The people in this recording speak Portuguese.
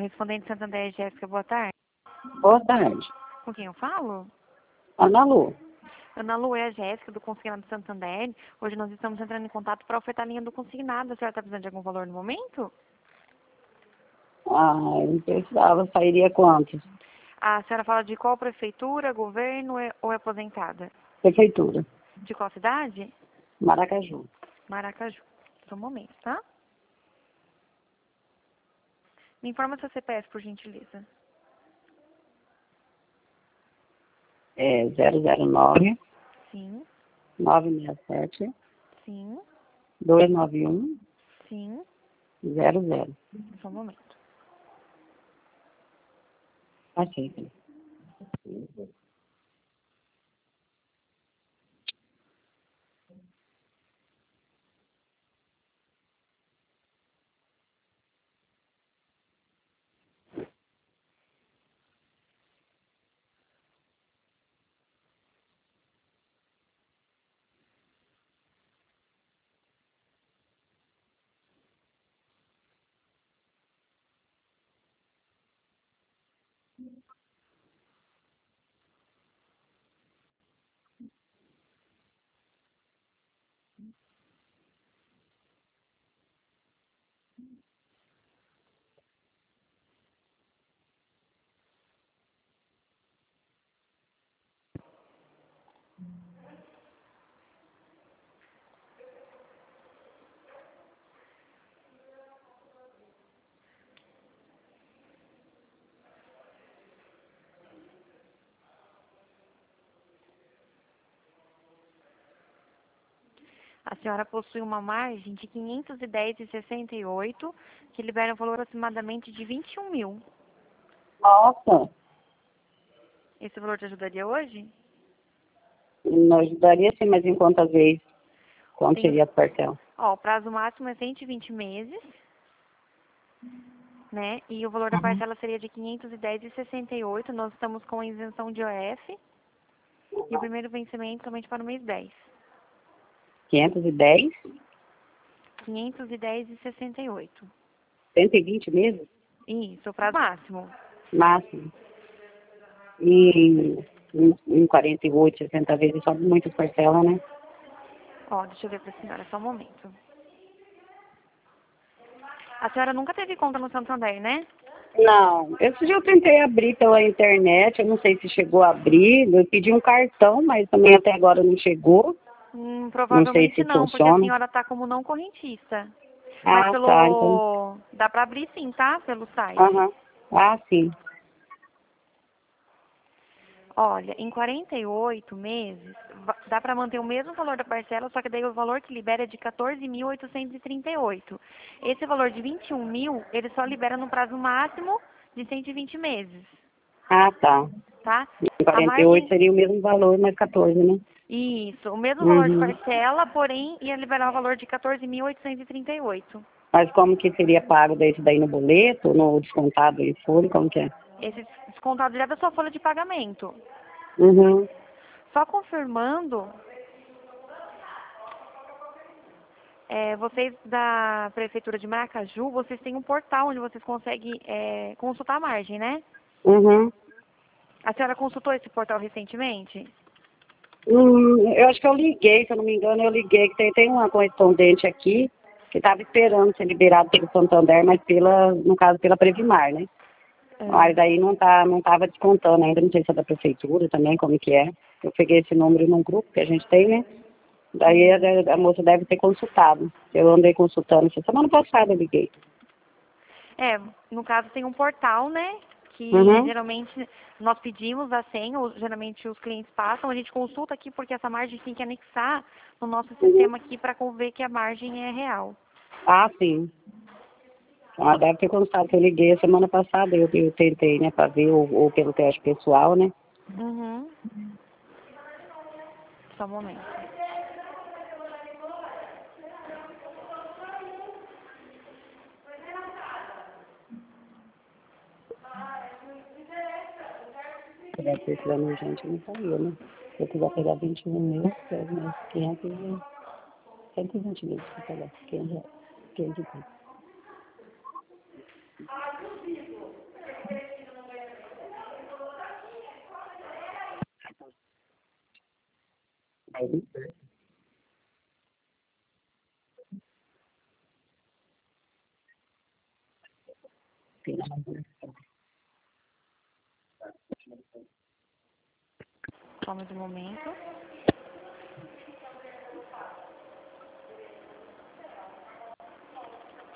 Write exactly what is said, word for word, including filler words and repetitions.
Correspondente Santander, Jéssica, boa tarde. Boa tarde. Com quem eu falo? Ana Lu. Ana Lu, é a Jéssica, do Consignado Santander. Hoje nós estamos entrando em contato para ofertar a linha do consignado. A senhora está precisando de algum valor no momento? Ah, eu precisava, sairia quanto? A senhora fala de qual prefeitura, governo é- ou é aposentada? Prefeitura. De qual cidade? Maracaju. Maracaju. Só um momento, tá? Me informa seu C P F, por gentileza. É zero zero nove, Sim, nove seis sete, sim, dois nove um, sim. zero zero. Só um momento. Achei. A senhora possui uma margem de quinhentos e dez vírgula sessenta e oito, que libera um valor aproximadamente de vinte e um mil. Nossa, Esse valor te ajudaria hoje? não ajudaria sim, mas em quantas vezes? Quanto Tem, seria a parcela? ó, o prazo máximo é cento e vinte meses, né? E o valor da Uhum. parcela seria de quinhentos e dez vírgula sessenta e oito. Nós estamos com a isenção de O F. E o primeiro vencimento somente para o mês dez. quinhentos e dez, quinhentos e dez vírgula sessenta e oito. cento e vinte mesmo? Isso, o prazo máximo. Máximo. E em, em quarenta e oito, sessenta vezes, só muitas parcelas, né? Ó, deixa eu ver para a senhora, só um momento. A senhora nunca teve conta no Santander, né? Não, esse dia eu tentei abrir pela internet, eu não sei se chegou a abrir, eu pedi um cartão, mas também até agora não chegou, Hum, não sei provavelmente se não, porque a funciona. senhora tá como não correntista. Mas Ah, tá, então, pelo... Dá para abrir sim, tá? Pelo site. aham, ah, sim, Olha, em quarenta e oito meses, va- dá para manter o mesmo valor da parcela, só que daí o valor que libera é de quatorze mil oitocentos e trinta e oito. Esse valor de vinte e um mil, ele só libera no prazo máximo de cento e vinte meses, ah, tá, tá? em A quarenta e oito margem, seria o mesmo valor, mais quatorze, né? isso, o mesmo valor de Uhum. parcela, porém ia liberar o valor de quatorze mil oitocentos e trinta e oito. Mas como que seria pago desse daí no boleto, no descontado em folha, como que é? Esse descontado direto da sua folha de pagamento. Uhum. Só confirmando, é, vocês da Prefeitura de Maracaju, vocês têm um portal onde vocês conseguem é, consultar a margem, né? Uhum. A senhora consultou esse portal recentemente? Hum, eu acho que eu liguei, se eu não me engano, eu liguei, que tem, tem uma correspondente aqui que estava esperando ser liberado pelo Santander, mas pela, no caso, pela Previmar, né? Mas É. daí não tá, não estava descontando ainda, não sei se é da prefeitura também, como que é. Eu peguei esse número num grupo que a gente tem, né? Daí Uhum. a, a moça deve ter consultado. Eu andei consultando, essa semana passada eu liguei. É, no caso tem um portal, né? Que Uhum. geralmente nós pedimos a senha, ou geralmente os clientes passam, a gente consulta aqui porque essa margem tem que anexar no nosso Uhum. sistema aqui para ver que a margem é real. Ah, sim. Ela deve ter consultado que eu liguei a semana passada, eu, eu tentei, né, para ver, ou, ou pelo teste pessoal, né? Uhum. Só um momento. Se deve ter sido urgente, não saiu, né? Se eu quiser pegar vinte e um mil, é mais quinhentos e cento e vinte mil, se eu pegar quinhentos reais, quinhentos e vinte. Só mais um momento.